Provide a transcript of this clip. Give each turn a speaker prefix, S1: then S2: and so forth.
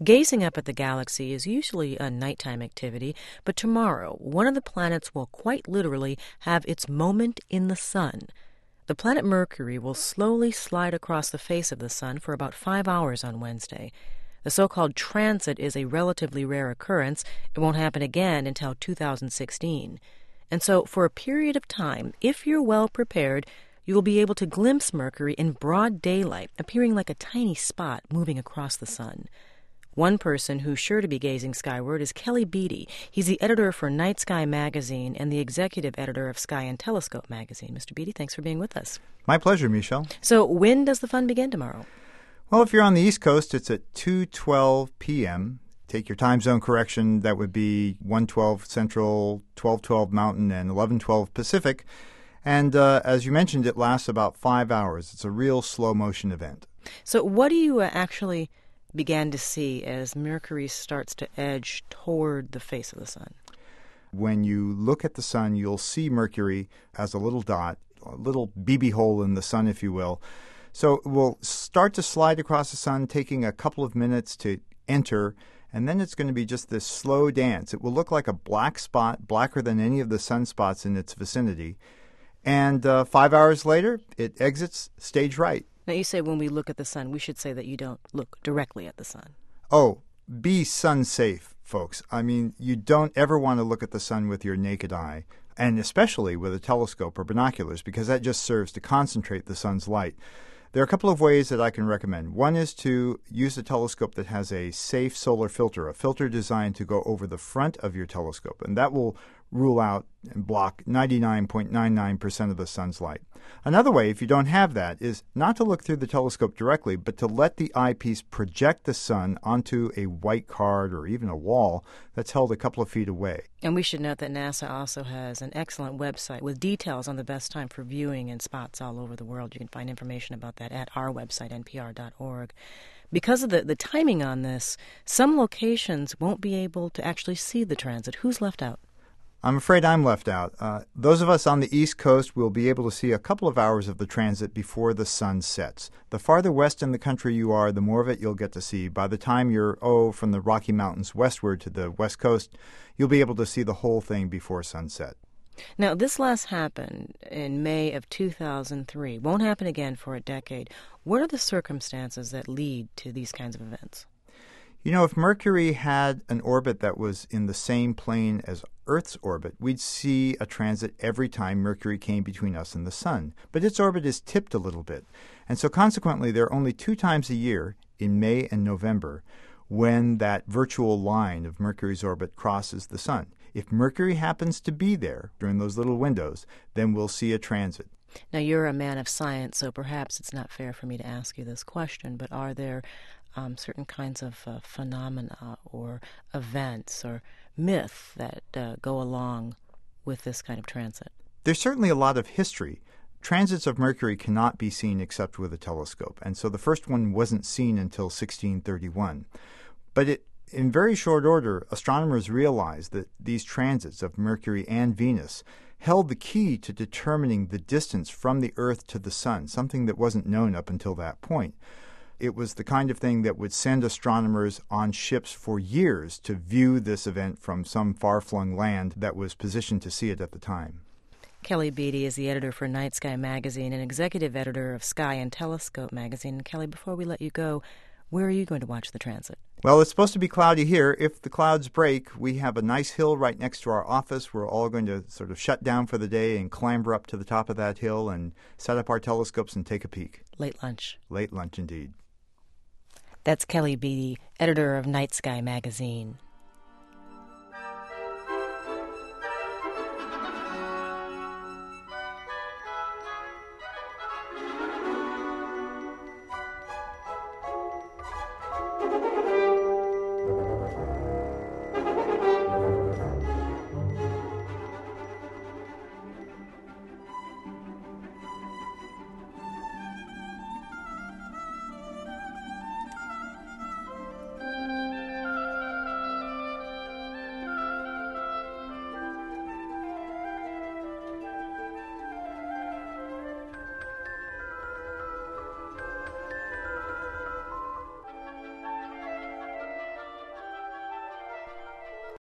S1: Gazing up at the galaxy is usually a nighttime activity, but tomorrow, one of the planets will quite literally have its moment in the sun. The planet Mercury will slowly slide across the face of the sun for about 5 hours on Wednesday. The so-called transit is a relatively rare occurrence. It won't happen again until 2016. And so, for a period of time, if you're well prepared, you will be able to glimpse Mercury in broad daylight, appearing like a tiny spot moving across the sun. One person who's sure to be gazing skyward is Kelly Beatty. He's the editor for Night Sky magazine and the executive editor of Sky and Telescope magazine. Mr. Beatty, thanks for being with us.
S2: My pleasure, Michelle.
S1: So when does the fun begin tomorrow?
S2: Well, if you're on the East Coast, it's at 2:12 p.m. Take your time zone correction. That would be 1:12 Central, 12:12 Mountain, and 11:12 Pacific. And as you mentioned, it lasts about 5 hours. It's a real slow-motion event.
S1: So what do you actually began to see as Mercury starts to edge toward the face of the sun?
S2: When you look at the sun, you'll see Mercury as a little dot, a little BB hole in the sun, if you will. So it will start to slide across the sun, taking a couple of minutes to enter, and then it's going to be just this slow dance. It will look like a black spot, blacker than any of the sunspots in its vicinity. And 5 hours later, it exits stage right.
S1: Now, you say when we look at the sun, we should say that you don't look directly at the sun.
S2: Oh, be sun safe, folks. I mean, you don't ever want to look at the sun with your naked eye, and especially with a telescope or binoculars, because that just serves to concentrate the sun's light. There are a couple of ways that I can recommend. One is to use a telescope that has a safe solar filter, a filter designed to go over the front of your telescope, and that will rule out and block 99.99% of the sun's light. Another way, if you don't have that, is not to look through the telescope directly, but to let the eyepiece project the sun onto a white card or even a wall that's held a couple of feet away.
S1: And we should note that NASA also has an excellent website with details on the best time for viewing in spots all over the world. You can find information about that at our website, npr.org. Because of the timing on this, some locations won't be able to actually see the transit. Who's left out?
S2: I'm afraid I'm left out. Those of us on the East Coast will be able to see a couple of hours of the transit before the sun sets. The farther west in the country you are, the more of it you'll get to see. By the time you're, from the Rocky Mountains westward to the West Coast, you'll be able to see the whole thing before sunset.
S1: Now, this last happened in May of 2003. Won't happen again for a decade. What are the circumstances that lead to these kinds of events?
S2: You know, if Mercury had an orbit that was in the same plane as Earth's orbit, we'd see a transit every time Mercury came between us and the sun. But its orbit is tipped a little bit. And so consequently, there are only 2 times a year, in May and November, when that virtual line of Mercury's orbit crosses the sun. If Mercury happens to be there during those little windows, then we'll see a transit.
S1: Now, you're a man of science, so perhaps it's not fair for me to ask you this question, but are there certain kinds of phenomena or events or myth that go along with this kind of transit?
S2: There's certainly a lot of history. Transits of Mercury cannot be seen except with a telescope, and so the first one wasn't seen until 1631. But in very short order, astronomers realized that these transits of Mercury and Venus held the key to determining the distance from the Earth to the sun, something that wasn't known up until that point. It was the kind of thing that would send astronomers on ships for years to view this event from some far-flung land that was positioned to see it at the time.
S1: Kelly Beatty is the editor for Night Sky magazine and executive editor of Sky and Telescope magazine. Kelly, before we let you go, where are you going to watch the transit?
S2: Well, it's supposed to be cloudy here. If the clouds break, we have a nice hill right next to our office. We're all going to sort of shut down for the day and clamber up to the top of that hill and set up our telescopes and take a peek.
S1: Late lunch.
S2: Late lunch, indeed.
S1: That's Kelly Beatty, editor of Night Sky magazine.